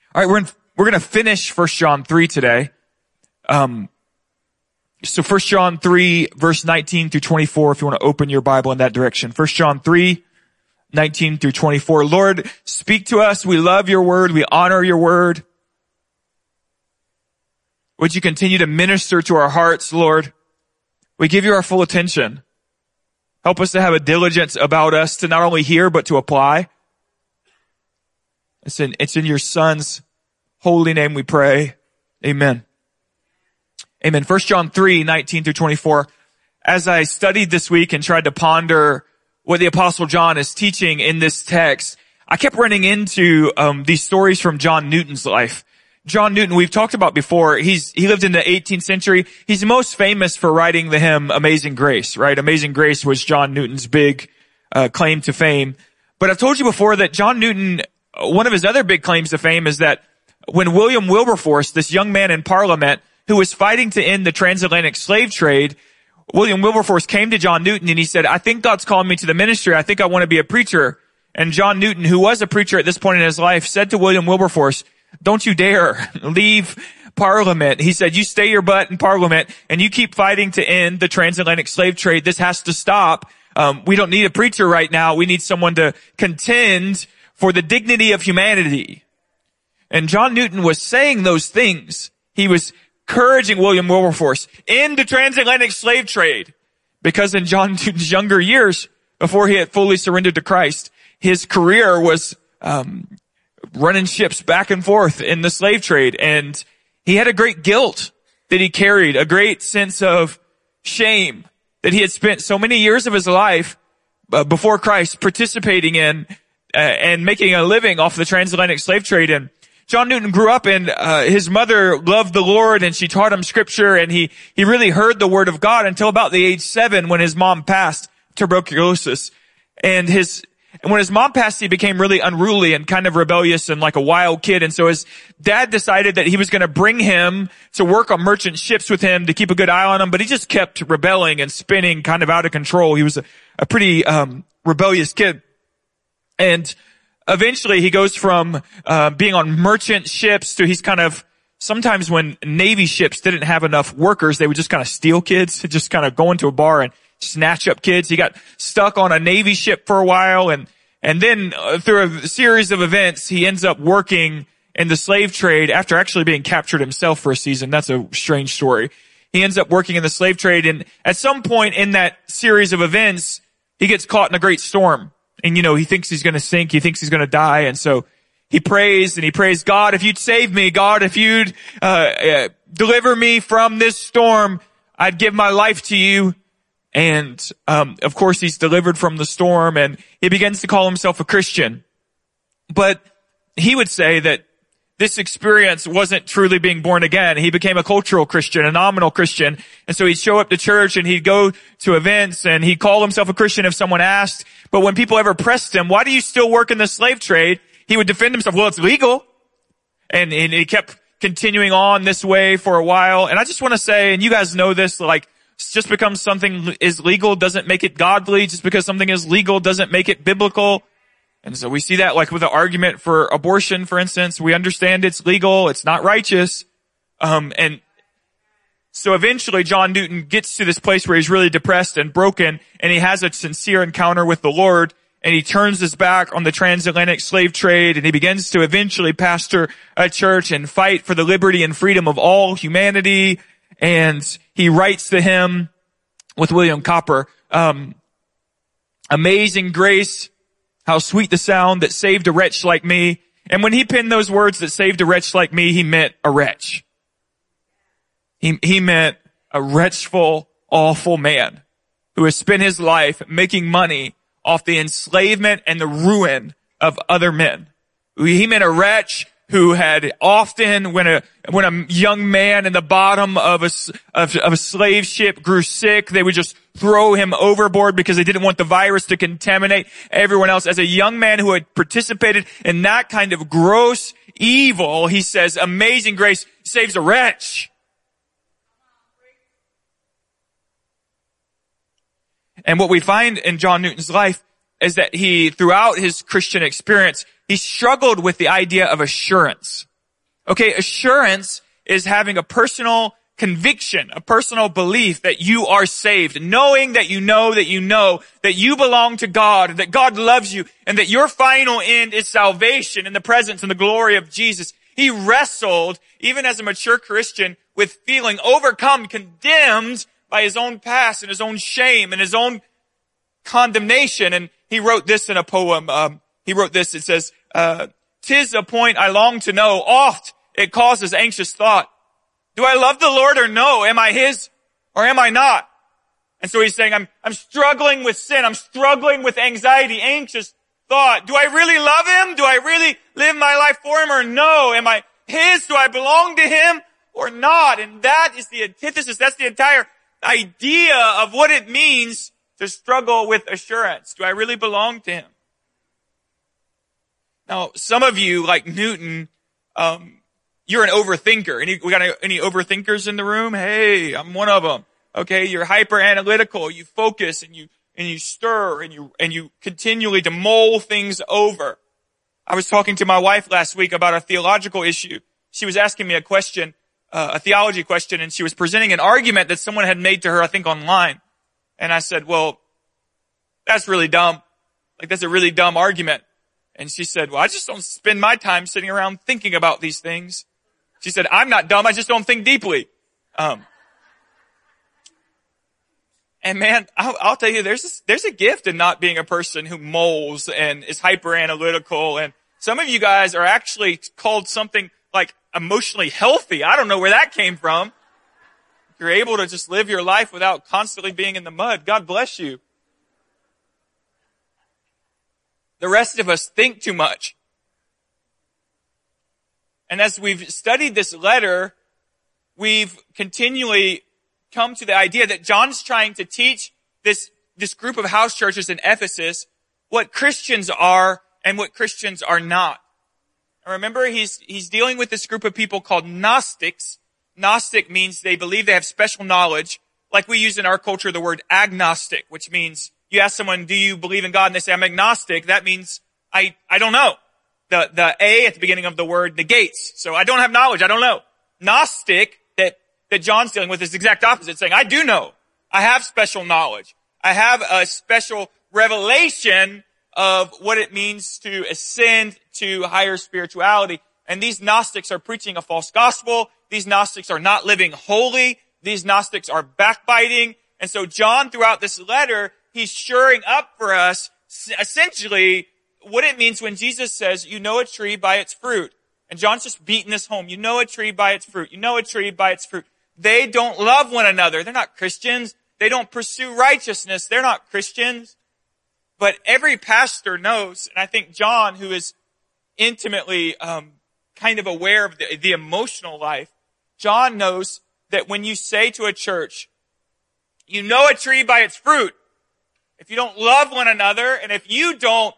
All right, we're going to finish 1 John 3 today. So 1 John 3, verse 19 through 24, if you want to open your Bible in that direction. 1 John 3, 19 through 24. Lord, speak to us. We love your word. We honor your word. Would you continue to minister to our hearts, Lord? We give you our full attention. Help us to have a diligence about us to not only hear, but to apply. It's in your Son's holy name we pray. Amen. Amen. 1 John 3, 19 through 24. As I studied this week and tried to ponder what the Apostle John is teaching in this text, I kept running into these stories from John Newton's life. John Newton, we've talked about before. He lived in the 18th century. He's most famous for writing the hymn Amazing Grace, right? Amazing Grace was John Newton's big claim to fame. But I've told you before that John Newton, one of his other big claims to fame is that when William Wilberforce, this young man in Parliament who was fighting to end the transatlantic slave trade, William Wilberforce came to John Newton and he said, I think God's called me to the ministry. I think I want to be a preacher. And John Newton, who was a preacher at this point in his life, said to William Wilberforce, don't you dare leave Parliament. He said, you stay your butt in Parliament and you keep fighting to end the transatlantic slave trade. This has to stop. We don't need a preacher right now. We need someone to contend for the dignity of humanity. And John Newton was saying those things. He was encouraging William Wilberforce in the transatlantic slave trade, because in John Newton's younger years, before he had fully surrendered to Christ, his career was running ships back and forth in the slave trade, and he had a great guilt that he carried, a great sense of shame that he had spent so many years of his life before Christ participating in and making a living off the transatlantic slave trade. And John Newton grew up and his mother loved the Lord and she taught him scripture, and he really heard the word of God until about the age 7 when his mom passed tuberculosis. And when his mom passed, he became really unruly and kind of rebellious and like a wild kid. And so his dad decided that he was going to bring him to work on merchant ships with him to keep a good eye on him, but he just kept rebelling and spinning kind of out of control. He was a pretty rebellious kid. And eventually he goes from being on merchant ships to he's kind of, sometimes when Navy ships didn't have enough workers, they would just kind of steal kids, just kind of go into a bar and snatch up kids. He got stuck on a Navy ship for a while, and then through a series of events, he ends up working in the slave trade after actually being captured himself for a season. That's a strange story. He ends up working in the slave trade, and at some point in that series of events, he gets caught in a great storm. And, he thinks he's going to sink. He thinks he's going to die. And so he prays, God, if you'd save me, God, if you'd deliver me from this storm, I'd give my life to you. And of course, he's delivered from the storm, and he begins to call himself a Christian. But he would say that this experience wasn't truly being born again. He became a cultural Christian, a nominal Christian. And so he'd show up to church and he'd go to events and he'd call himself a Christian if someone asked. But when people ever pressed him, why do you still work in the slave trade? He would defend himself. Well, it's legal. And he kept continuing on this way for a while. And I just want to say, and you guys know this, like, just because something is legal doesn't make it godly. Just because something is legal doesn't make it biblical. And so we see that like with the argument for abortion, for instance. We understand it's legal, it's not righteous. And so eventually John Newton gets to this place where he's really depressed and broken, and he has a sincere encounter with the Lord, and he turns his back on the transatlantic slave trade, and he begins to eventually pastor a church and fight for the liberty and freedom of all humanity. And he writes the hymn with William Cowper, Amazing Grace, how sweet the sound that saved a wretch like me. And when he penned those words, that saved a wretch like me, he meant a wretch. He meant a wretchful, awful man who has spent his life making money off the enslavement and the ruin of other men. He meant a wretch who had often, when a young man in the bottom of a slave ship grew sick, they would just throw him overboard because they didn't want the virus to contaminate everyone else. As a young man who had participated in that kind of gross evil, he says, Amazing Grace saves a wretch. And what we find in John Newton's life is that he, throughout his Christian experience, he struggled with the idea of assurance. Okay, assurance is having a personal conviction, a personal belief that you are saved, knowing that you know that you belong to God, that God loves you, and that your final end is salvation in the presence and the glory of Jesus. He wrestled, even as a mature Christian, with feeling overcome, condemned by his own past and his own shame and his own condemnation. And he wrote this in a poem. It says, "'Tis a point I long to know. Oft it causes anxious thought. Do I love the Lord or no? Am I his or am I not?" And so he's saying, I'm struggling with sin. I'm struggling with anxiety, anxious thought. Do I really love him? Do I really live my life for him or no? Am I his? Do I belong to him or not? And that is the antithesis. That's the entire idea of what it means to struggle with assurance. Do I really belong to him? Now, some of you, like Newton, you're an overthinker. We got any overthinkers in the room? Hey, I'm one of them. Okay, you're hyper analytical. You focus and you stir and you continually to mull things over. I was talking to my wife last week about a theological issue. She was asking me a question, a theology question, and she was presenting an argument that someone had made to her, I think online. And I said, well, that's really dumb. Like, that's a really dumb argument. And she said, well, I just don't spend my time sitting around thinking about these things. She said, I'm not dumb, I just don't think deeply. And man, I'll tell you, there's a gift in not being a person who mulls and is hyper analytical. And some of you guys are actually called something like emotionally healthy. I don't know where that came from. You're able to just live your life without constantly being in the mud. God bless you. The rest of us think too much. And as we've studied this letter, we've continually come to the idea that John's trying to teach this group of house churches in Ephesus what Christians are and what Christians are not. And remember, he's dealing with this group of people called Gnostics. Gnostic means they believe they have special knowledge. Like we use in our culture the word agnostic, which means you ask someone, do you believe in God? And they say, I'm agnostic. That means I don't know. The A at the beginning of the word negates. So I don't have knowledge. I don't know. Gnostic that John's dealing with is the exact opposite, saying, I do know. I have special knowledge. I have a special revelation of what it means to ascend to higher spirituality. And these Gnostics are preaching a false gospel. These Gnostics are not living holy. These Gnostics are backbiting. And so John, throughout this letter, he's shoring up for us essentially what it means when Jesus says, you know a tree by its fruit. And John's just beating this home. You know a tree by its fruit. You know a tree by its fruit. They don't love one another. They're not Christians. They don't pursue righteousness. They're not Christians. But every pastor knows, and I think John, who is intimately kind of aware of the emotional life, John knows that when you say to a church, you know a tree by its fruit, if you don't love one another, and if you don't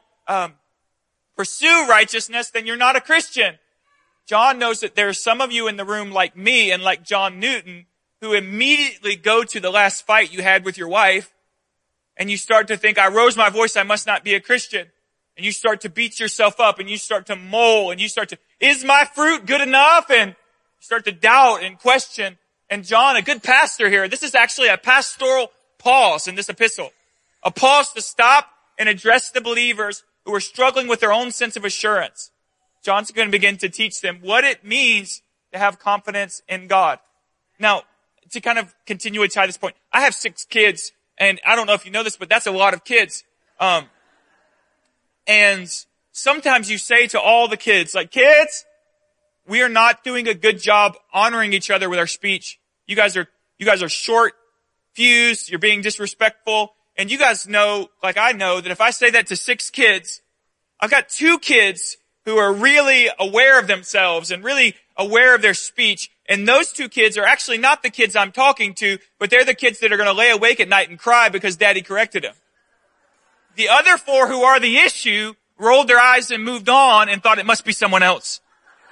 pursue righteousness, then you're not a Christian. John knows that there are some of you in the room like me and like John Newton who immediately go to the last fight you had with your wife and you start to think, I rose my voice, I must not be a Christian. And you start to beat yourself up and you start to mull and you start to, is my fruit good enough? And you start to doubt and question. And John, a good pastor here, this is actually a pastoral pause in this epistle. A pause to stop and address the believers who are struggling with their own sense of assurance. John's going to begin to teach them what it means to have confidence in God. Now, to kind of continue to tie this point, I have 6 kids, and I don't know if you know this, but that's a lot of kids. And sometimes you say to all the kids, like, kids, we are not doing a good job honoring each other with our speech. You guys are short fused. You're being disrespectful. And you guys know, like I know, that if I say that to 6 kids, I've got 2 kids who are really aware of themselves and really aware of their speech. And those 2 kids are actually not the kids I'm talking to, but they're the kids that are going to lay awake at night and cry because daddy corrected them. The other 4 who are the issue rolled their eyes and moved on and thought it must be someone else.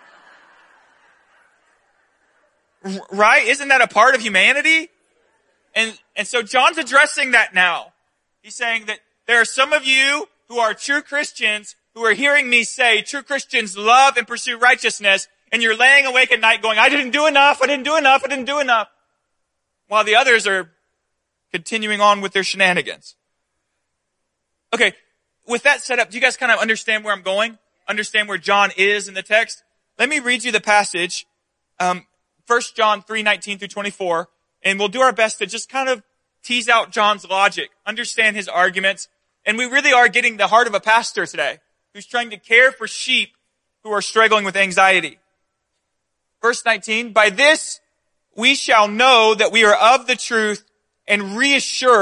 Right? Isn't that a part of humanity? And so John's addressing that now. He's saying that there are some of you who are true Christians who are hearing me say true Christians love and pursue righteousness, and you're laying awake at night going, I didn't do enough, I didn't do enough, I didn't do enough. While the others are continuing on with their shenanigans. Okay, with that set up, do you guys kind of understand where I'm going? Understand where John is in the text? Let me read you the passage, 1 John 3:19 through 24, and we'll do our best to just kind of tease out John's logic, understand his arguments, and we really are getting the heart of a pastor today who's trying to care for sheep who are struggling with anxiety. Verse 19, by this we shall know that we are of the truth and reassure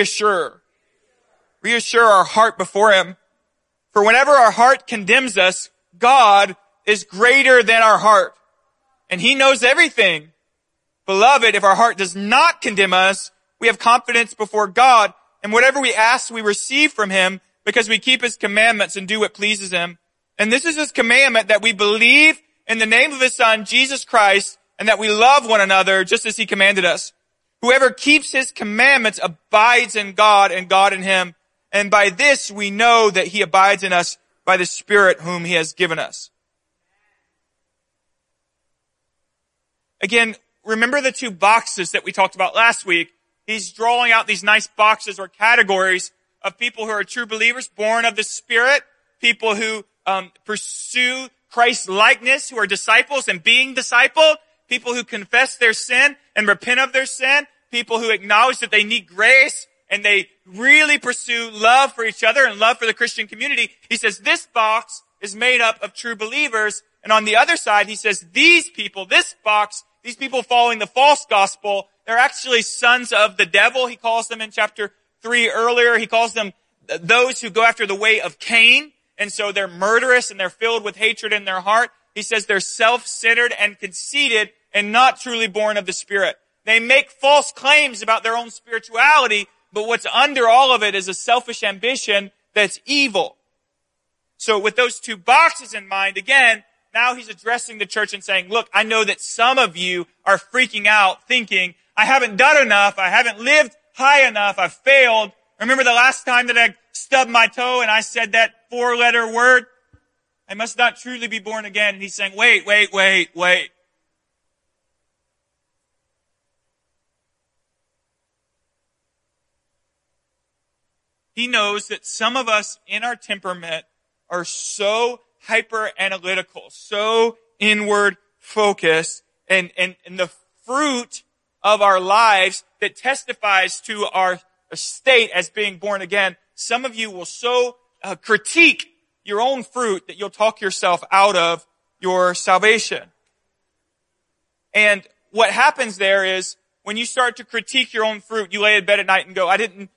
our heart before him. For whenever our heart condemns us, God is greater than our heart, and he knows everything. Beloved, if our heart does not condemn us, we have confidence before God, and whatever we ask, we receive from him, because we keep his commandments and do what pleases him. And this is his commandment, that we believe in the name of his Son, Jesus Christ, and that we love one another just as he commanded us. Whoever keeps his commandments abides in God and God in him. And by this we know that he abides in us by the Spirit whom he has given us. Again, remember the two boxes that we talked about last week. He's drawing out these nice boxes or categories of people who are true believers, born of the Spirit, people who pursue Christ's likeness, who are disciples and being discipled, people who confess their sin and repent of their sin, people who acknowledge that they need grace and they really pursue love for each other and love for the Christian community. He says this box is made up of true believers. And on the other side, he says these people, this box, these people following the false gospel, they're actually sons of the devil. He calls them in chapter 3 earlier. He calls them those who go after the way of Cain. And so they're murderous and they're filled with hatred in their heart. He says they're self-centered and conceited and not truly born of the Spirit. They make false claims about their own spirituality, but what's under all of it is a selfish ambition that's evil. So with those two boxes in mind, again, now he's addressing the church and saying, look, I know that some of you are freaking out thinking, I haven't done enough, I haven't lived high enough, I've failed. Remember the last time that I stubbed my toe and I said that 4-letter word? I must not truly be born again. And he's saying, wait. He knows that some of us in our temperament are so hyper analytical, so inward focused, and the fruit of our lives that testifies to our state as being born again. Some of you will so critique your own fruit that you'll talk yourself out of your salvation. And what happens there is when you start to critique your own fruit, you lay in bed at night and go,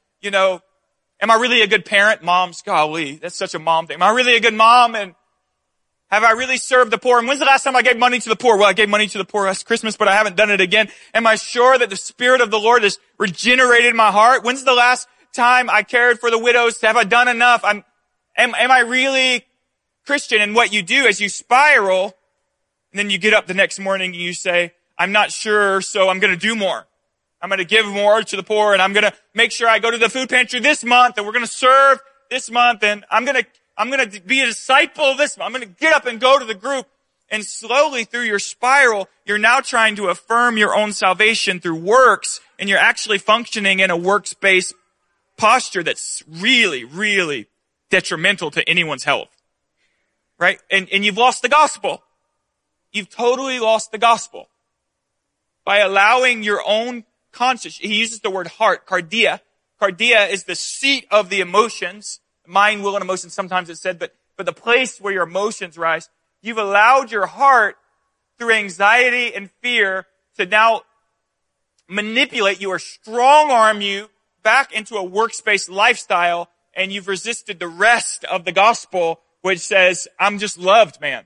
am I really a good parent? Moms, golly, that's such a mom thing. Am I really a good mom? And have I really served the poor? And when's the last time I gave money to the poor? Well, I gave money to the poor last Christmas, but I haven't done it again. Am I sure that the Spirit of the Lord has regenerated my heart? When's the last time I cared for the widows? Have I done enough? Am I really Christian? And what you do is you spiral, and then you get up the next morning and you say, I'm not sure, so I'm going to do more. I'm going to give more to the poor, and I'm going to make sure I go to the food pantry this month, and we're going to serve this month, and I'm going to be a disciple this month. I'm going to get up and go to the group. And slowly through your spiral, you're now trying to affirm your own salvation through works, and you're actually functioning in a works-based posture that's really, really detrimental to anyone's health. Right? And you've lost the gospel. You've totally lost the gospel. By allowing your own conscience, he uses the word heart, cardia. Cardia is the seat of the emotions. Mind, will, and emotions, sometimes it's said, but the place where your emotions rise. You've allowed your heart through anxiety and fear to now manipulate you or strong-arm you back into a works-based lifestyle, and you've resisted the rest of the gospel, which says, I'm just loved, man.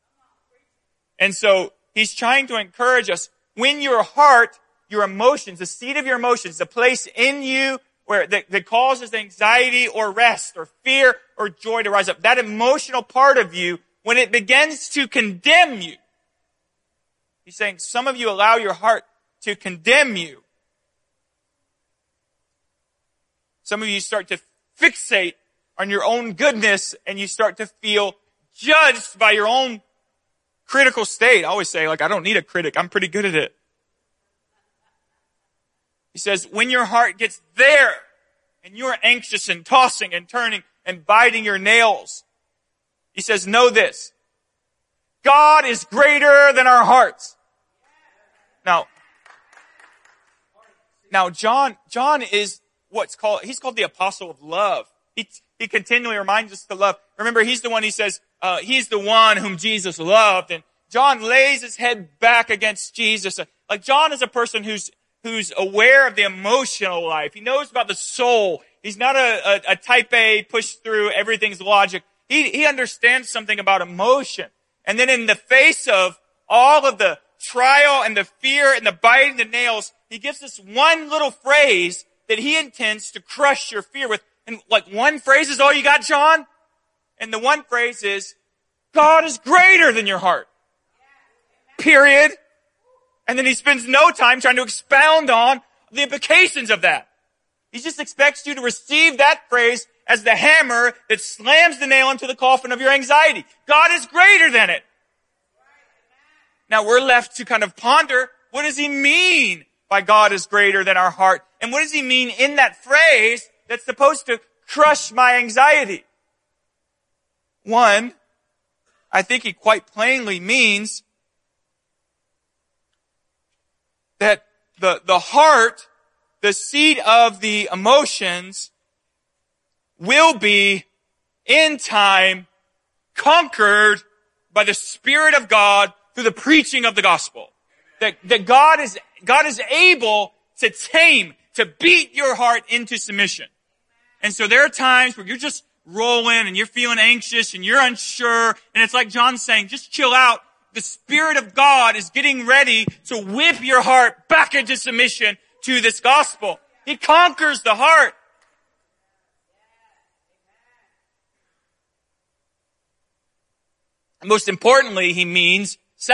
And so he's trying to encourage us, when your heart, your emotions, the seat of your emotions, the place in you where that causes anxiety or rest or fear or joy to rise up, that emotional part of you, when it begins to condemn you, he's saying some of you allow your heart to condemn you. Some of you start to fixate on your own goodness and you start to feel judged by your own critical state. I always say, I don't need a critic. I'm pretty good at it. He says, when your heart gets there and you're anxious and tossing and turning and biting your nails, he says, know this. God is greater than our hearts. Now, John is he's called the apostle of love. He continually reminds us to love. Remember, he's the one, he says, he's the one whom Jesus loved. And John lays his head back against Jesus. John is a person who's aware of the emotional life. He knows about the soul. He's not a type A, push through, everything's logic. He understands something about emotion. And then in the face of all of the trial and the fear and the biting the nails, he gives us one little phrase that he intends to crush your fear with. And one phrase is all you got, John? And the one phrase is, God is greater than your heart. Period. And then he spends no time trying to expound on the implications of that. He just expects you to receive that phrase as the hammer that slams the nail into the coffin of your anxiety. God is greater than it. Now we're left to kind of ponder, what does he mean by God is greater than our heart? And what does he mean in that phrase that's supposed to crush my anxiety? One, I think he quite plainly means that the heart, the seat of the emotions, will be, in time, conquered by the Spirit of God through the preaching of the gospel. That God is able to tame, to beat your heart into submission. And so there are times where you're just rolling and you're feeling anxious and you're unsure. And it's like John's saying, just chill out. The Spirit of God is getting ready to whip your heart back into submission to this gospel. He conquers the heart. And most importantly, he means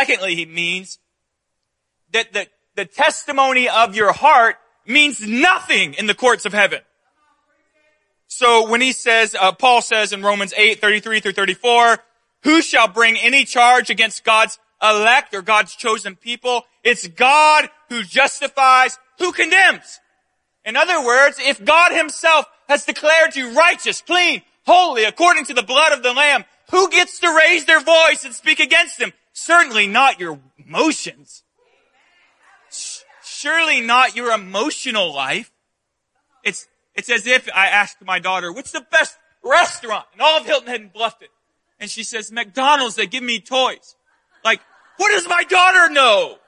that the testimony of your heart means nothing in the courts of heaven. So when he says, Paul says in Romans 8:33 through 34, who shall bring any charge against God's elect or God's chosen people? It's God who justifies, who condemns. In other words, if God himself has declared you righteous, clean, holy, according to the blood of the Lamb, who gets to raise their voice and speak against him? Certainly not your emotions. Surely not your emotional life. It's as if I asked my daughter, what's the best restaurant in all of Hilton Head and Bluffton? And she says, McDonald's, they give me toys. What does my daughter know?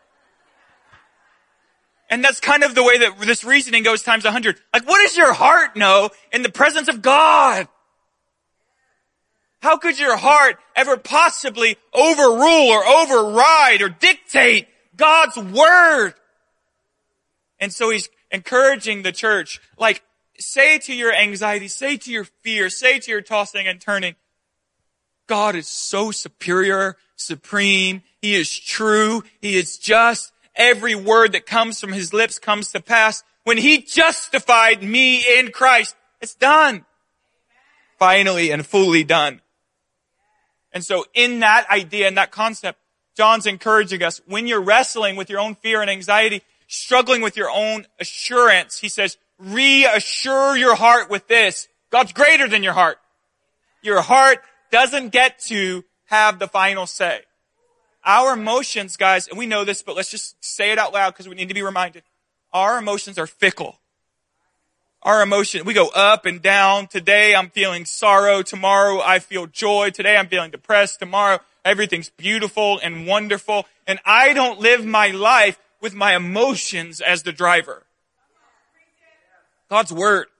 And that's kind of the way that this reasoning goes times 100. What does your heart know in the presence of God? How could your heart ever possibly overrule or override or dictate God's word? And so he's encouraging the church, say to your anxiety, say to your fear, say to your tossing and turning, God is so superior, supreme. He is true. He is just. Every word that comes from his lips comes to pass. When he justified me in Christ, it's done. Finally and fully done. And so in that idea and that concept, John's encouraging us, when you're wrestling with your own fear and anxiety, struggling with your own assurance, he says, reassure your heart with this. God's greater than your heart. Your heart doesn't get to have the final say. Our emotions, guys, and we know this, but let's just say it out loud because we need to be reminded. Our emotions are fickle. Our emotion, we go up and down. Today I'm feeling sorrow. Tomorrow I feel joy. Today I'm feeling depressed. Tomorrow everything's beautiful and wonderful. And I don't live my life with my emotions as the driver. God's word.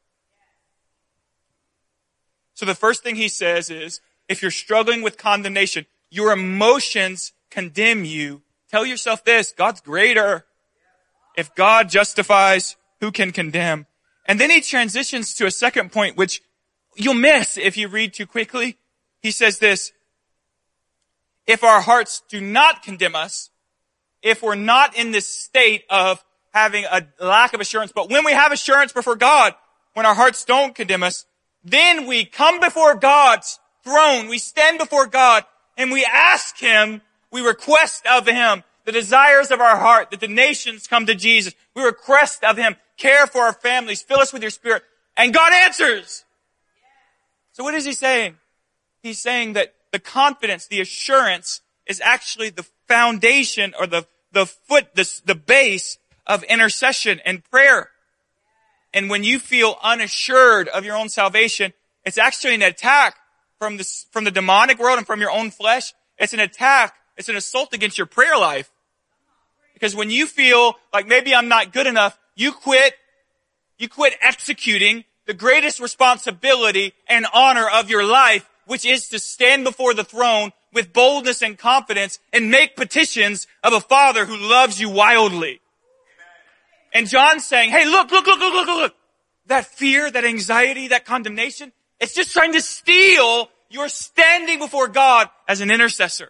So the first thing he says is, if you're struggling with condemnation, your emotions condemn you, tell yourself this, God's greater. If God justifies, who can condemn? And then he transitions to a second point, which you'll miss if you read too quickly. He says this, if our hearts do not condemn us, if we're not in this state of having a lack of assurance, but when we have assurance before God, when our hearts don't condemn us, then we come before God's throne, we stand before God, and we ask him We request of him the desires of our heart, that the nations come to Jesus. We request of him, care for our families, fill us with your Spirit, and God answers. So what is he saying? He's saying that the confidence, the assurance is actually the foundation or the base of intercession and prayer. And when you feel unassured of your own salvation, it's actually an attack from the demonic world and from your own flesh. It's an attack. It's an assault against your prayer life. Because when you feel like maybe I'm not good enough, you quit executing the greatest responsibility and honor of your life, which is to stand before the throne with boldness and confidence and make petitions of a Father who loves you wildly. And John's saying, hey, look. That fear, that anxiety, that condemnation, it's just trying to steal your standing before God as an intercessor.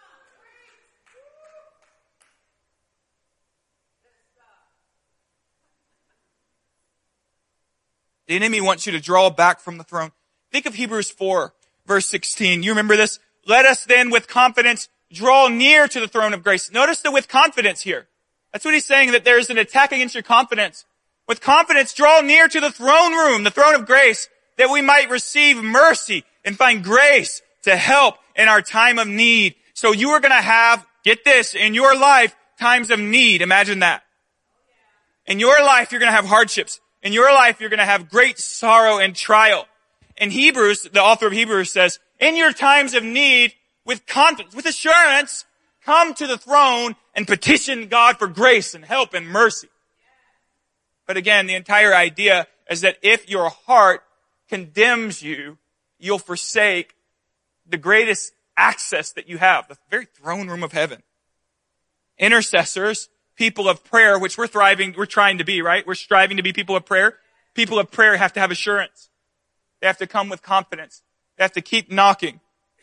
The enemy wants you to draw back from the throne. Think of Hebrews 4, verse 16. You remember this? Let us then with confidence draw near to the throne of grace. Notice the with confidence here. That's what he's saying, that there is an attack against your confidence. With confidence, draw near to the throne room, the throne of grace, that we might receive mercy and find grace to help in our time of need. So you are going to have, get this, in your life, times of need. Imagine that. In your life, you're going to have hardships. In your life, you're going to have great sorrow and trial. In Hebrews, the author of Hebrews says, in your times of need, with confidence, with assurance, come to the throne and petition God for grace and help and mercy. But again, the entire idea is that if your heart condemns you, you'll forsake the greatest access that you have, the very throne room of heaven. Intercessors, people of prayer, which we're trying to be, right? We're striving to be people of prayer. People of prayer have to have assurance. They have to come with confidence. They have to keep knocking.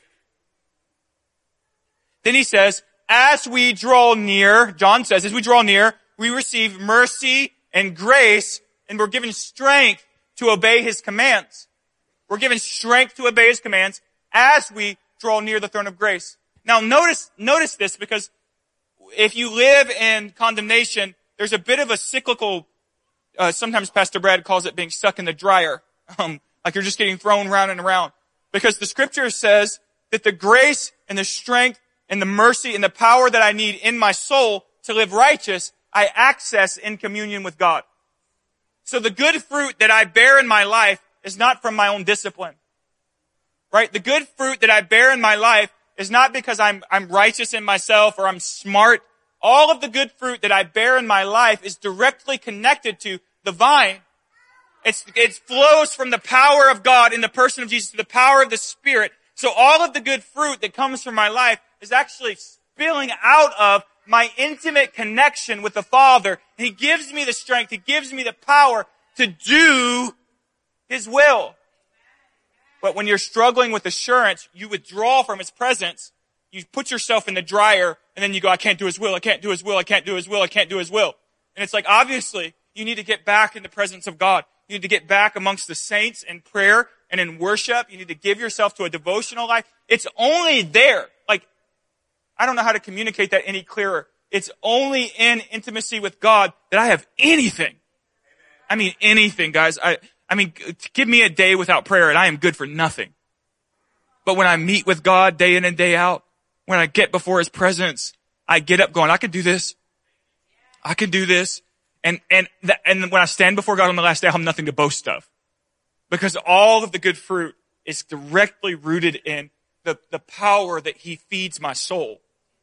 Then he says, as we draw near, John says, as we draw near, we receive mercy and grace, and we're given strength to obey his commands. We're given strength to obey his commands as we draw near the throne of grace. Now notice this, because if you live in condemnation, there's a bit of a cyclical, sometimes Pastor Brad calls it being stuck in the dryer. Like you're just getting thrown round and around. Because the scripture says that the grace and the strength and the mercy and the power that I need in my soul to live righteous, I access in communion with God. So the good fruit that I bear in my life is not from my own discipline. Right? The good fruit that I bear in my life is not because I'm righteous in myself or I'm smart. All of the good fruit that I bear in my life is directly connected to the vine. It flows from the power of God in the person of Jesus to the power of the Spirit. So all of the good fruit that comes from my life is actually spilling out of my intimate connection with the Father. He gives me the strength. He gives me the power to do his will. But when you're struggling with assurance, you withdraw from his presence. You put yourself in the dryer, and then you go, I can't do his will. I can't do his will. I can't do his will. I can't do his will. And it's like, obviously, you need to get back in the presence of God. You need to get back amongst the saints in prayer and in worship. You need to give yourself to a devotional life. It's only there. Like, I don't know how to communicate that any clearer. It's only in intimacy with God that I have anything. I mean, anything, guys. I mean, give me a day without prayer and I am good for nothing. But when I meet with God day in and day out, when I get before his presence, I get up going, I can do this. I can do this. And when I stand before God on the last day, I'll have nothing to boast of. Because all of the good fruit is directly rooted in the power that he feeds my soul.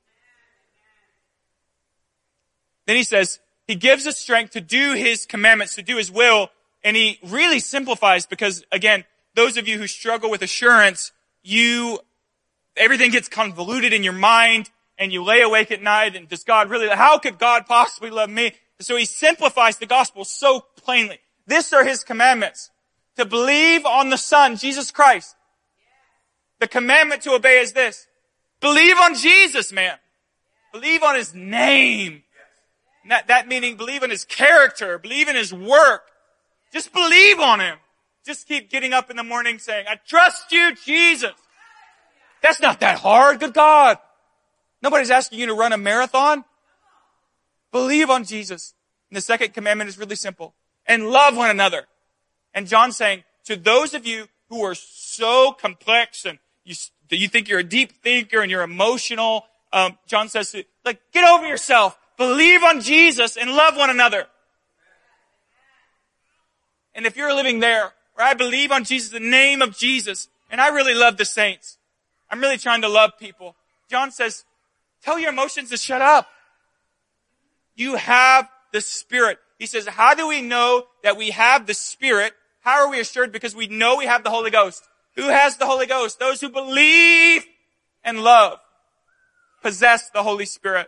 Then he says, he gives us strength to do his commandments, to do his will. And he really simplifies because, again, those of you who struggle with assurance, everything gets convoluted in your mind and you lay awake at night and does God really, how could God possibly love me? So he simplifies the gospel so plainly. These are his commandments. To believe on the Son, Jesus Christ. The commandment to obey is this. Believe on Jesus, man. Believe on his name. That meaning believe in his character. Believe in his work. Just believe on him. Just keep getting up in the morning saying, I trust you, Jesus. That's not that hard. Good God. Nobody's asking you to run a marathon. Believe on Jesus. And the second commandment is really simple. And love one another. And John's saying, to those of you who are so complex and you think you're a deep thinker and you're emotional, John says, get over yourself. Believe on Jesus and love one another. And if you're living there, where I believe on Jesus, the name of Jesus, and I really love the saints, I'm really trying to love people. John says, tell your emotions to shut up. You have the Spirit. He says, how do we know that we have the Spirit? How are we assured? Because we know we have the Holy Ghost. Who has the Holy Ghost? Those who believe and love possess the Holy Spirit.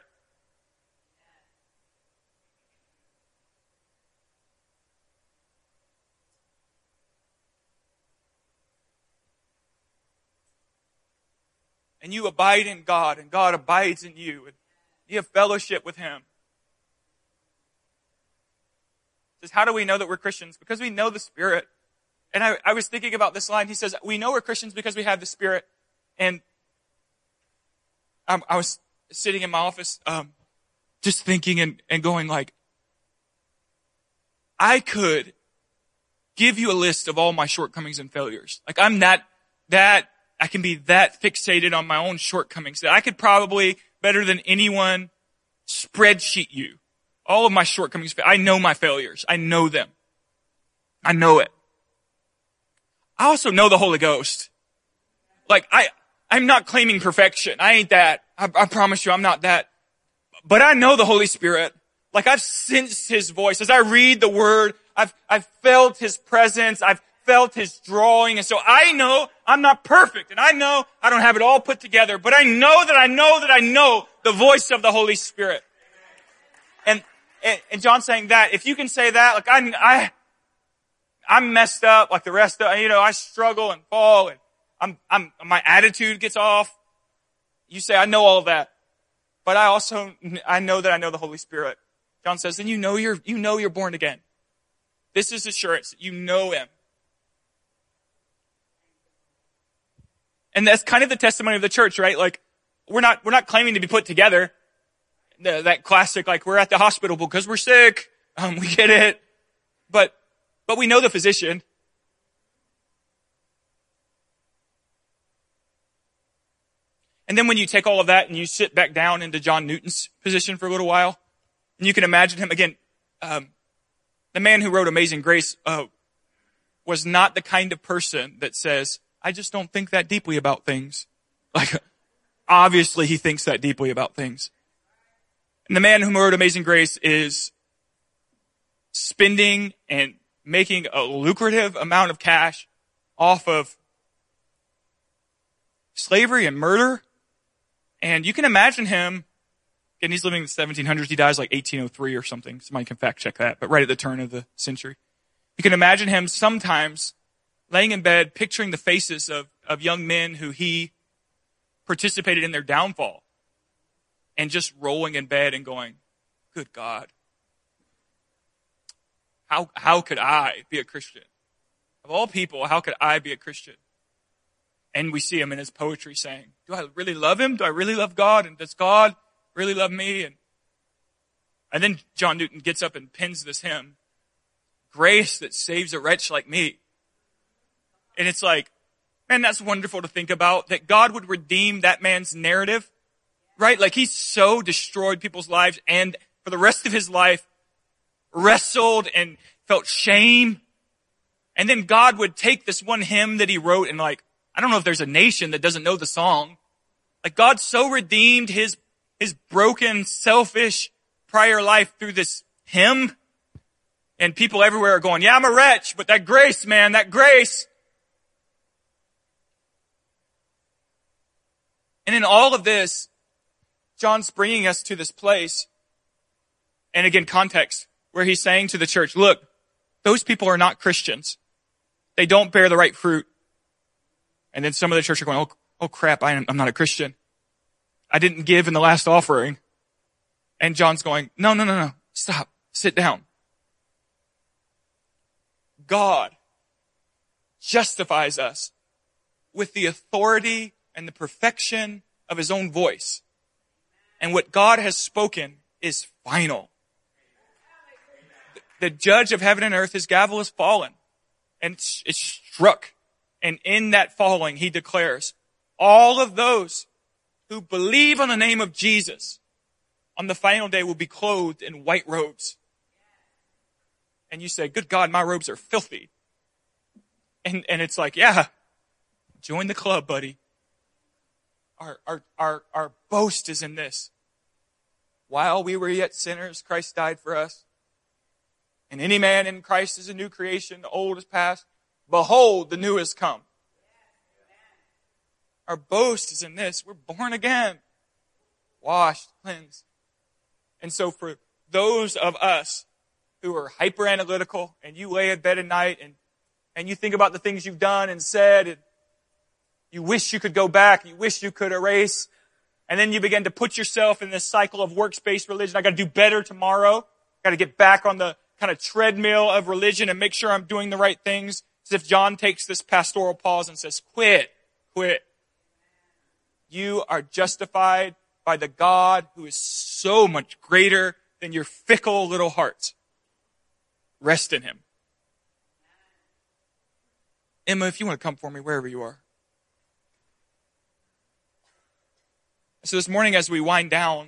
And you abide in God, and God abides in you, and you have fellowship with Him. Says, how do we know that we're Christians? Because we know the Spirit. And I was thinking about this line. He says, we know we're Christians because we have the Spirit. And I was sitting in my office, just thinking and going I could give you a list of all my shortcomings and failures. I'm I can be that fixated on my own shortcomings that I could probably, better than anyone, spreadsheet you all of my shortcomings. I know my failures. I know them. I know it. I also know the Holy Ghost. I'm not claiming perfection. I ain't that. I promise you I'm not that. But I know the Holy Spirit. I've sensed His voice. As I read the Word, I've felt His presence. I've felt His drawing. And so I know I'm not perfect. And I know I don't have it all put together. But I know that I know that I know the voice of the Holy Spirit. And John's saying that, if you can say that, I'm messed up like the rest of, I struggle and fall and my attitude gets off. You say, I know all of that. But I know that I know the Holy Spirit. John says, then you know you're born again. This is assurance. You know Him. And that's kind of the testimony of the church, right? We're not claiming to be put together. That classic, we're at the hospital because we're sick. We get it. But we know the physician. And then when you take all of that and you sit back down into John Newton's position for a little while, and you can imagine him again, the man who wrote Amazing Grace, was not the kind of person that says, I just don't think that deeply about things. Obviously he thinks that deeply about things. And the man who wrote Amazing Grace is spending and making a lucrative amount of cash off of slavery and murder. And you can imagine him, and he's living in the 1700s. He dies 1803 or something. Somebody can fact check that, but right at the turn of the century. You can imagine him sometimes laying in bed, picturing the faces of young men who he participated in their downfall. And just rolling in bed and going, good God. How could I be a Christian? Of all people, how could I be a Christian? And we see him in his poetry saying, do I really love Him? Do I really love God? And does God really love me? And then John Newton gets up and pens this hymn, grace that saves a wretch like me. And it's man, that's wonderful to think about, that God would redeem that man's narrative. Right? He so destroyed people's lives and for the rest of his life wrestled and felt shame. And then God would take this one hymn that he wrote and I don't know if there's a nation that doesn't know the song. God so redeemed his broken, selfish prior life through this hymn. And people everywhere are going, yeah, I'm a wretch, but that grace, man, that grace. And in all of this, John's bringing us to this place, and again, context, where he's saying to the church, look, those people are not Christians. They don't bear the right fruit. And then some of the church are going, oh crap, I'm not a Christian. I didn't give in the last offering. And John's going, no, stop, sit down. God justifies us with the authority and the perfection of His own voice. And what God has spoken is final. The judge of heaven and earth, his gavel is fallen. And it's struck. And in that falling, he declares, all of those who believe on the name of Jesus on the final day will be clothed in white robes. And you say, good God, my robes are filthy. And it's like, yeah, join the club, buddy. Our boast is in this. While we were yet sinners, Christ died for us. And any man in Christ is a new creation. The old is past. Behold, the new has come. Our boast is in this. We're born again. Washed, cleansed. And so for those of us who are hyper analytical and you lay in bed at night and you think about the things you've done and said and you wish you could go back, you wish you could erase, and then you begin to put yourself in this cycle of works-based religion. I got to do better tomorrow. Got to get back on the kind of treadmill of religion and make sure I'm doing the right things. As if John takes this pastoral pause and says, quit. You are justified by the God who is so much greater than your fickle little hearts. Rest in him. Emma, if you want to come for me, wherever you are. So this morning as we wind down,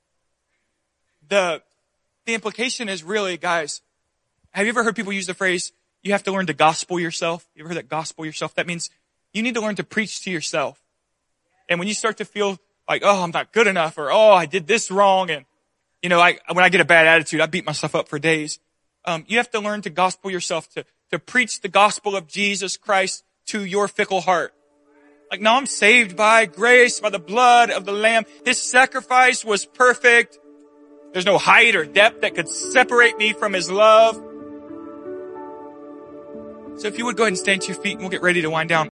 the implication is really, guys, have you ever heard people use the phrase, you have to learn to gospel yourself? You ever heard that, gospel yourself? That means you need to learn to preach to yourself. And when you start to feel like, oh, I'm not good enough, or oh, I did this wrong, and when I get a bad attitude, I beat myself up for days. You have to learn to gospel yourself, to preach the gospel of Jesus Christ to your fickle heart. Like, no, I'm saved by grace, by the blood of the Lamb. His sacrifice was perfect. There's no height or depth that could separate me from his love. So if you would go ahead and stand to your feet and we'll get ready to wind down.